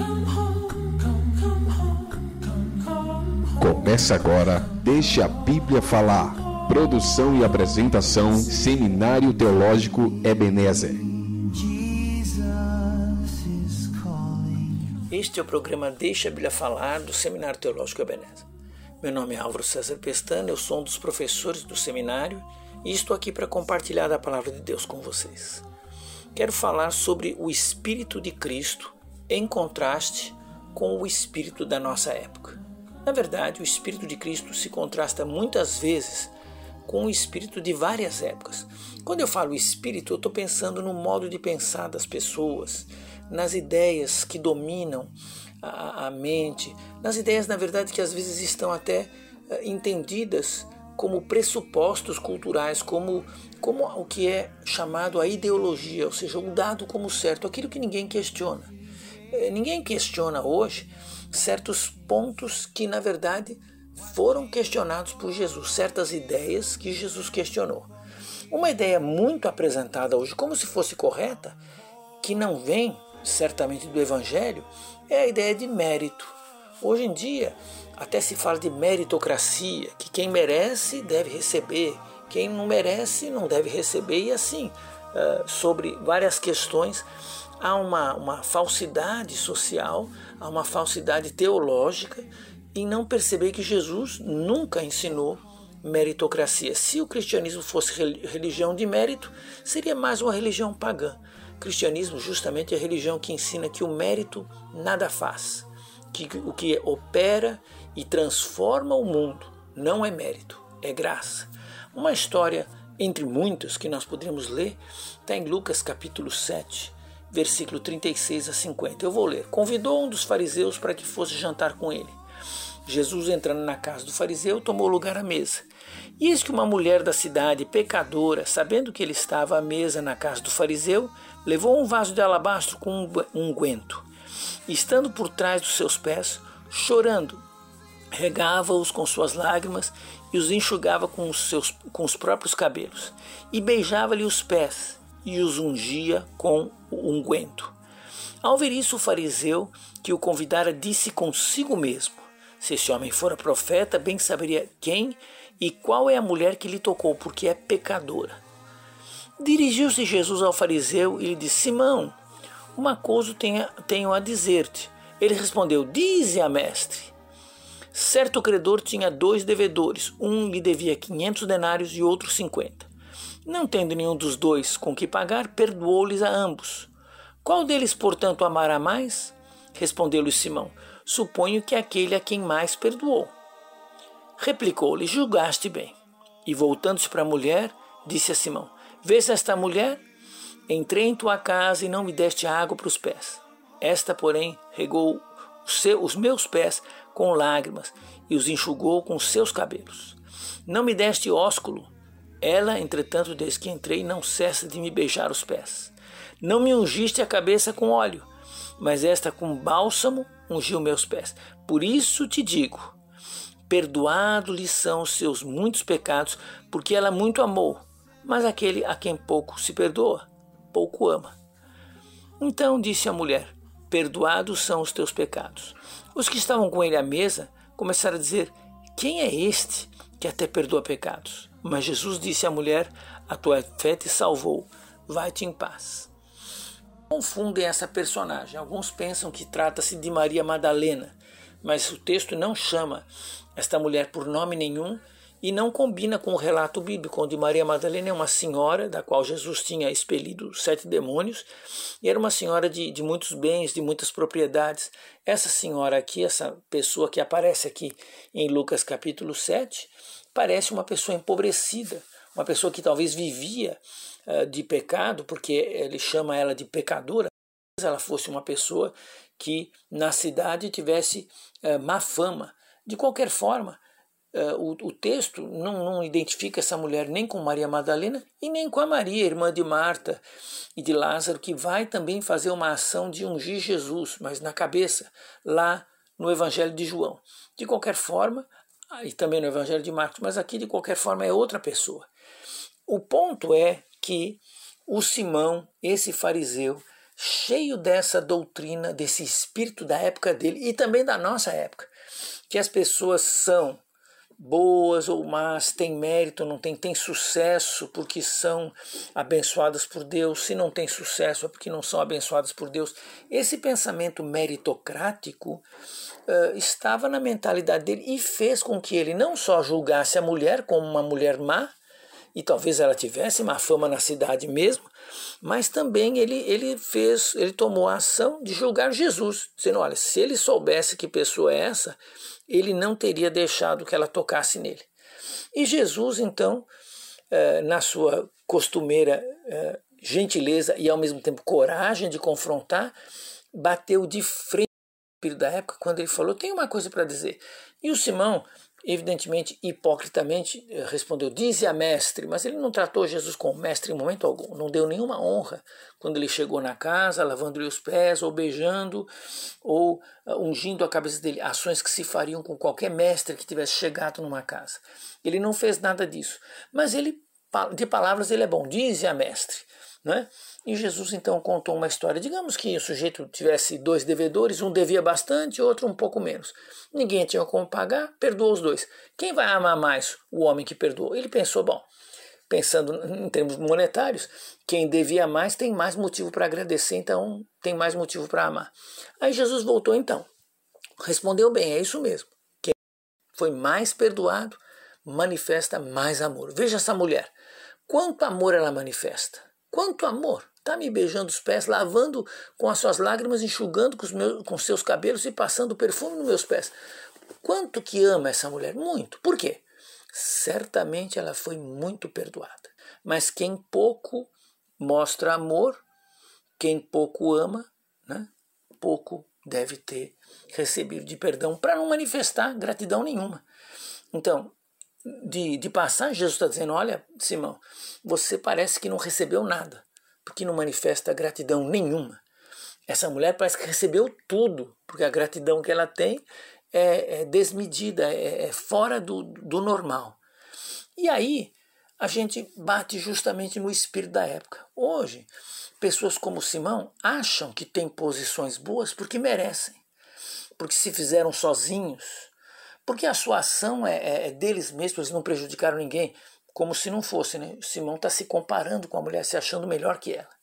Começa agora, Deixa a Bíblia Falar. Produção e apresentação, Seminário Teológico Ebenezer. Este é o programa Deixa a Bíblia Falar do Seminário Teológico Ebenezer. Meu nome é Álvaro César Pestana, eu sou um dos professores do seminário e estou aqui para compartilhar a palavra de Deus com vocês. Quero falar sobre o Espírito de Cristo em contraste com o Espírito da nossa época. Na verdade, o Espírito de Cristo se contrasta muitas vezes com o Espírito de várias épocas. Quando eu falo Espírito, eu estou pensando no modo de pensar das pessoas, nas ideias que dominam a mente, nas ideias, na verdade, que às vezes estão até entendidas como pressupostos culturais, como o que é chamado a ideologia, ou seja, o dado como certo, aquilo que ninguém questiona. Ninguém questiona hoje certos pontos que, na verdade, foram questionados por Jesus, certas ideias que Jesus questionou. Uma ideia muito apresentada hoje como se fosse correta, que não vem certamente do Evangelho, é a ideia de mérito. Hoje em dia, até se fala de meritocracia, que quem merece deve receber, quem não merece não deve receber, e assim, sobre várias questões, há uma falsidade social, há uma falsidade teológica em não perceber que Jesus nunca ensinou meritocracia. Se o cristianismo fosse religião de mérito, seria mais uma religião pagã. O cristianismo justamente é a religião que ensina que o mérito nada faz, que o que opera e transforma o mundo não é mérito, é graça. Uma história entre muitas que nós poderíamos ler está em Lucas capítulo 7, versículo 36 a 50. Eu vou ler. Convidou um dos fariseus para que fosse jantar com ele. Jesus, entrando na casa do fariseu, tomou lugar à mesa. E eis que uma mulher da cidade, pecadora, sabendo que ele estava à mesa na casa do fariseu, levou um vaso de alabastro com unguento. E, estando por trás dos seus pés, chorando, regava-os com suas lágrimas e os enxugava com os próprios cabelos. E beijava-lhe os pés e os ungia com o unguento. Ao ver isso, o fariseu que o convidara disse consigo mesmo: se esse homem fora profeta, bem saberia quem e qual é a mulher que lhe tocou, porque é pecadora. Dirigiu-se Jesus ao fariseu e lhe disse: Simão, uma coisa tenho a dizer-te. Ele respondeu: dize-a, mestre. Certo credor tinha 2 devedores, um lhe devia 500 denários e outro 50. Não tendo nenhum dos 2 com que pagar, perdoou-lhes a ambos. Qual deles, portanto, amará mais? Respondeu-lhe Simão: suponho que aquele a quem mais perdoou. Replicou-lhe: julgaste bem. E voltando-se para a mulher, disse a Simão: vês esta mulher? Entrei em tua casa e não me deste água para os pés. Esta, porém, regou os meus pés com lágrimas e os enxugou com seus cabelos. Não me deste ósculo. Ela, entretanto, desde que entrei, não cessa de me beijar os pés. Não me ungiste a cabeça com óleo, mas esta com bálsamo ungiu meus pés. Por isso te digo, perdoado-lhe são os seus muitos pecados, porque ela muito amou. Mas aquele a quem pouco se perdoa, pouco ama. Então disse a mulher: perdoados são os teus pecados. Os que estavam com ele à mesa começaram a dizer: quem é este que até perdoa pecados? Mas Jesus disse à mulher: a tua fé te salvou, vai-te em paz. Confundem essa personagem. Alguns pensam que trata-se de Maria Madalena, mas o texto não chama esta mulher por nome nenhum e não combina com o relato bíblico, onde Maria Madalena é uma senhora da qual Jesus tinha expelido 7 demônios e era uma senhora de muitos bens, de muitas propriedades. Essa senhora aqui, essa pessoa que aparece aqui em Lucas capítulo 7, parece uma pessoa empobrecida, uma pessoa que talvez vivia de pecado, porque ele chama ela de pecadora. Se ela fosse uma pessoa que na cidade tivesse má fama. De qualquer forma, o texto não identifica essa mulher nem com Maria Madalena e nem com a Maria, irmã de Marta e de Lázaro, que vai também fazer uma ação de ungir Jesus, mas na cabeça, lá no Evangelho de João. De qualquer forma, e também no Evangelho de Marcos, mas aqui de qualquer forma é outra pessoa. O ponto é que o Simão, esse fariseu, cheio dessa doutrina, desse espírito da época dele e também da nossa época, que as pessoas são boas ou más, têm mérito, não têm sucesso porque são abençoadas por Deus, se não têm sucesso é porque não são abençoadas por Deus. Esse pensamento meritocrático estava na mentalidade dele e fez com que ele não só julgasse a mulher como uma mulher má, e talvez ela tivesse má fama na cidade mesmo, mas também ele tomou a ação de julgar Jesus, dizendo, olha, se ele soubesse que pessoa é essa, ele não teria deixado que ela tocasse nele. E Jesus, então, na sua costumeira gentileza e ao mesmo tempo coragem de confrontar, bateu de frente com o espírito da época quando ele falou, tem uma coisa para dizer. E o Simão, evidentemente, hipocritamente, respondeu, dize a mestre, mas ele não tratou Jesus como mestre em momento algum, não deu nenhuma honra quando ele chegou na casa, lavando-lhe os pés, ou beijando, ou ungindo a cabeça dele, ações que se fariam com qualquer mestre que tivesse chegado numa casa. Ele não fez nada disso, mas ele, de palavras ele é bom, dize a mestre, né? E Jesus então contou uma história, digamos que o sujeito tivesse 2 devedores, um devia bastante, outro um pouco menos. Ninguém tinha como pagar, perdoou os 2. Quem vai amar mais o homem que perdoou? Ele pensou, bom, pensando em termos monetários, quem devia mais tem mais motivo para agradecer, então tem mais motivo para amar. Aí Jesus voltou então, respondeu bem, é isso mesmo. Quem foi mais perdoado manifesta mais amor. Veja essa mulher, quanto amor ela manifesta, quanto amor. Está me beijando os pés, lavando com as suas lágrimas, enxugando com seus cabelos e passando perfume nos meus pés. Quanto que ama essa mulher? Muito. Por quê? Certamente ela foi muito perdoada. Mas quem pouco mostra amor, quem pouco ama, né, pouco deve ter recebido de perdão para não manifestar gratidão nenhuma. Então, de passagem, Jesus está dizendo, olha, Simão, você parece que não recebeu nada, porque não manifesta gratidão nenhuma. Essa mulher parece que recebeu tudo, porque a gratidão que ela tem é desmedida, é fora do normal. E aí a gente bate justamente no espírito da época. Hoje, pessoas como Simão acham que têm posições boas porque merecem, porque se fizeram sozinhos, porque a sua ação é deles mesmos, eles não prejudicaram ninguém. Como se não fosse, né? Simão está se comparando com a mulher, se achando melhor que ela.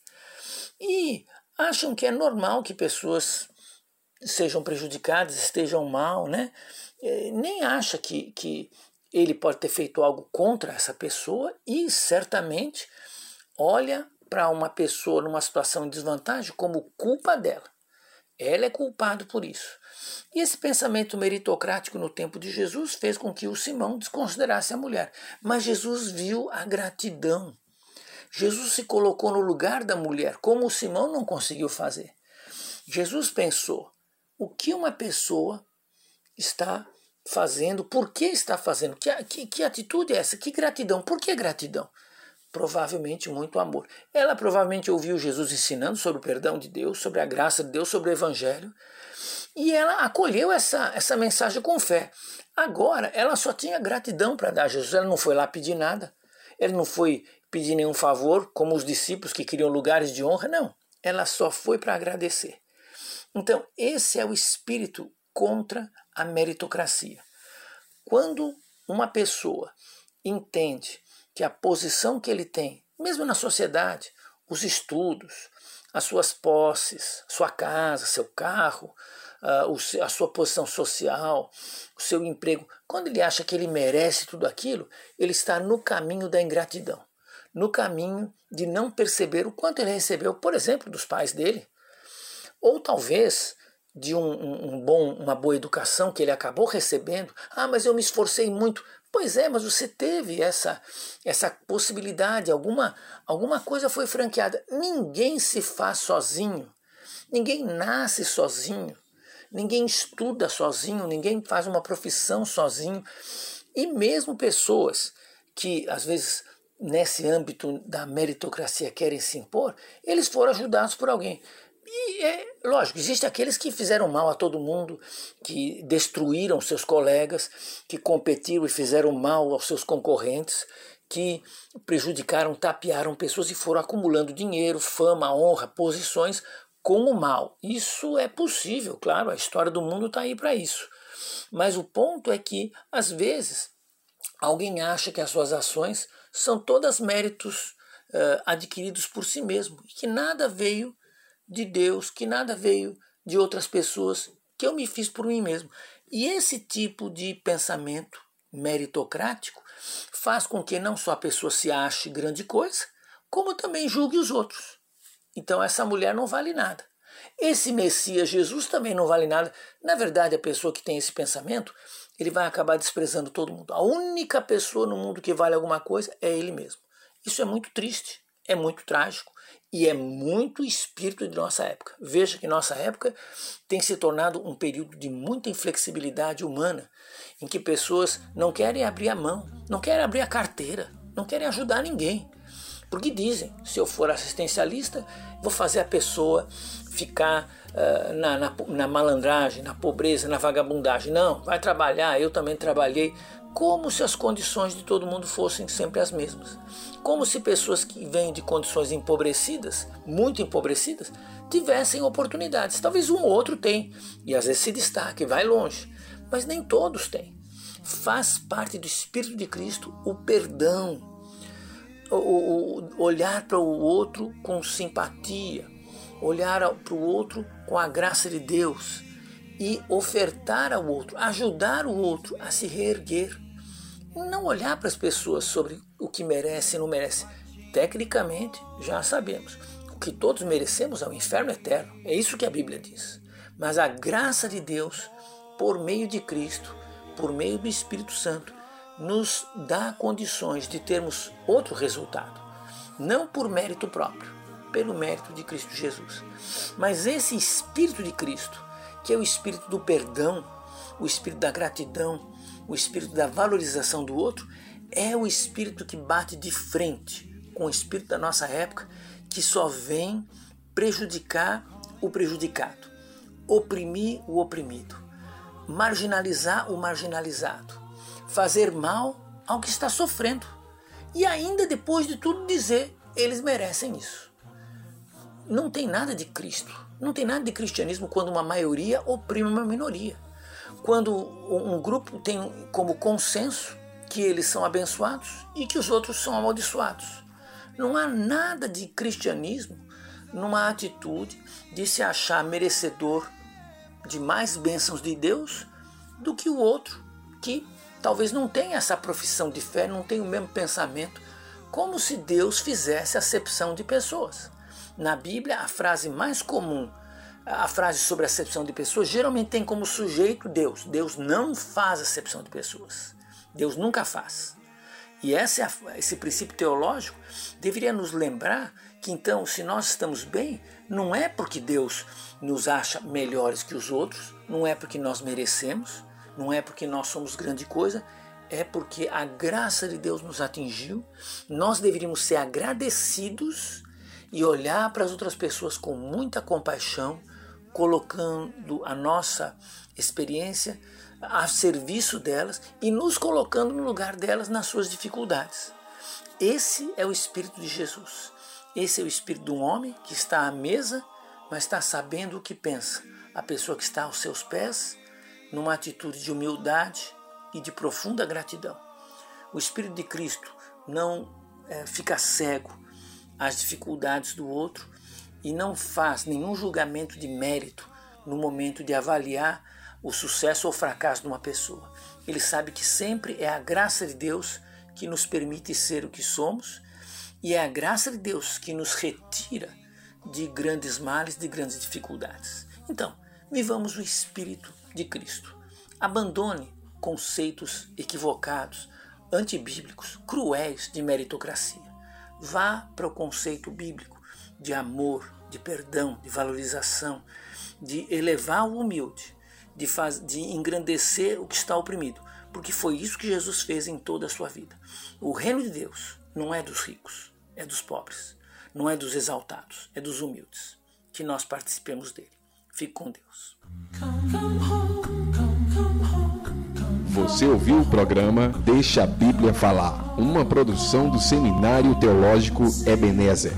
E acham que é normal que pessoas sejam prejudicadas, estejam mal, né? Nem acha que ele pode ter feito algo contra essa pessoa e certamente olha para uma pessoa numa situação de desvantagem como culpa dela. Ela é culpada por isso. E esse pensamento meritocrático no tempo de Jesus fez com que o Simão desconsiderasse a mulher. Mas Jesus viu a gratidão. Jesus se colocou no lugar da mulher, como o Simão não conseguiu fazer. Jesus pensou, o que uma pessoa está fazendo, por que está fazendo, que atitude é essa, que gratidão, por que gratidão? Provavelmente muito amor. Ela provavelmente ouviu Jesus ensinando sobre o perdão de Deus, sobre a graça de Deus, sobre o Evangelho, e ela acolheu essa mensagem com fé. Agora, ela só tinha gratidão para dar a Jesus, ela não foi lá pedir nada, ela não foi pedir nenhum favor, como os discípulos que queriam lugares de honra, não. Ela só foi para agradecer. Então, esse é o espírito contra a meritocracia. Quando uma pessoa entende que a posição que ele tem, mesmo na sociedade, os estudos, as suas posses, sua casa, seu carro, a sua posição social, o seu emprego, quando ele acha que ele merece tudo aquilo, ele está no caminho da ingratidão, no caminho de não perceber o quanto ele recebeu, por exemplo, dos pais dele, ou talvez de uma boa educação que ele acabou recebendo. Ah, mas eu me esforcei muito. Pois é, mas você teve essa possibilidade, alguma coisa foi franqueada. Ninguém se faz sozinho, ninguém nasce sozinho, ninguém estuda sozinho, ninguém faz uma profissão sozinho. E mesmo pessoas que, às vezes, nesse âmbito da meritocracia querem se impor, eles foram ajudados por alguém. E lógico, existem aqueles que fizeram mal a todo mundo, que destruíram seus colegas, que competiram e fizeram mal aos seus concorrentes, que prejudicaram, tapearam pessoas e foram acumulando dinheiro, fama, honra, posições com o mal. Isso é possível, claro, a história do mundo está aí para isso. Mas o ponto é que, às vezes, alguém acha que as suas ações são todas méritos adquiridos por si mesmo, que nada veio de Deus, que nada veio de outras pessoas, que eu me fiz por mim mesmo. E esse tipo de pensamento meritocrático faz com que não só a pessoa se ache grande coisa, como também julgue os outros. Então essa mulher não vale nada. Esse Messias Jesus também não vale nada. Na verdade, a pessoa que tem esse pensamento, ele vai acabar desprezando todo mundo. A única pessoa no mundo que vale alguma coisa é ele mesmo. Isso é muito triste, é muito trágico e é muito espírito de nossa época. Veja que nossa época tem se tornado um período de muita inflexibilidade humana, em que pessoas não querem abrir a mão, não querem abrir a carteira, não querem ajudar ninguém. Porque dizem, se eu for assistencialista, vou fazer a pessoa ficar na malandragem, na pobreza, na vagabundagem. Não, vai trabalhar, eu também trabalhei. Como se as condições de todo mundo fossem sempre as mesmas. Como se pessoas que vêm de condições empobrecidas, muito empobrecidas, tivessem oportunidades. Talvez um ou outro tem, e às vezes se destaque, vai longe. Mas nem todos têm. Faz parte do Espírito de Cristo o perdão, o olhar para o outro com simpatia, olhar para o outro com a graça de Deus e ofertar ao outro, ajudar o outro a se reerguer. Não olhar para as pessoas sobre o que merece e não merece. Tecnicamente, já sabemos, o que todos merecemos é o inferno eterno. É isso que a Bíblia diz. Mas a graça de Deus, por meio de Cristo, por meio do Espírito Santo, nos dá condições de termos outro resultado. Não por mérito próprio, pelo mérito de Cristo Jesus. Mas esse Espírito de Cristo, que é o Espírito do perdão, o Espírito da gratidão, o Espírito da valorização do outro, é o Espírito que bate de frente com o Espírito da nossa época, que só vem prejudicar o prejudicado, oprimir o oprimido, marginalizar o marginalizado, fazer mal ao que está sofrendo e ainda depois de tudo dizer, eles merecem isso. Não tem nada de Cristo, não tem nada de cristianismo quando uma maioria oprime uma minoria. Quando um grupo tem como consenso que eles são abençoados e que os outros são amaldiçoados. Não há nada de cristianismo numa atitude de se achar merecedor de mais bênçãos de Deus do que o outro, que talvez não tenha essa profissão de fé, não tenha o mesmo pensamento, como se Deus fizesse acepção de pessoas. Na Bíblia, a frase mais comum, a frase sobre acepção de pessoas, geralmente tem como sujeito Deus. Deus não faz acepção de pessoas. Deus nunca faz. E esse princípio teológico deveria nos lembrar que, então, se nós estamos bem, não é porque Deus nos acha melhores que os outros, não é porque nós merecemos, não é porque nós somos grande coisa, é porque a graça de Deus nos atingiu. Nós deveríamos ser agradecidos e olhar para as outras pessoas com muita compaixão, colocando a nossa experiência a serviço delas e nos colocando no lugar delas nas suas dificuldades. Esse é o Espírito de Jesus. Esse é o Espírito de um homem que está à mesa, mas está sabendo o que pensa. A pessoa que está aos seus pés, numa atitude de humildade e de profunda gratidão. O Espírito de Cristo não fica cego às dificuldades do outro e não faz nenhum julgamento de mérito no momento de avaliar o sucesso ou fracasso de uma pessoa. Ele sabe que sempre é a graça de Deus que nos permite ser o que somos e é a graça de Deus que nos retira de grandes males, de grandes dificuldades. Então, vivamos o Espírito de Cristo. Abandone conceitos equivocados, antibíblicos, cruéis de meritocracia. Vá para o conceito bíblico de amor, de perdão, de valorização, de elevar o humilde, de engrandecer o que está oprimido, porque foi isso que Jesus fez em toda a sua vida. O reino de Deus não é dos ricos, é dos pobres, não é dos exaltados, é dos humildes. Que nós participemos dele. Fique com Deus. Você ouviu o programa Deixa a Bíblia Falar, uma produção do Seminário Teológico Ebenezer.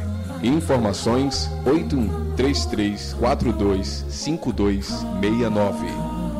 Informações 8133425269.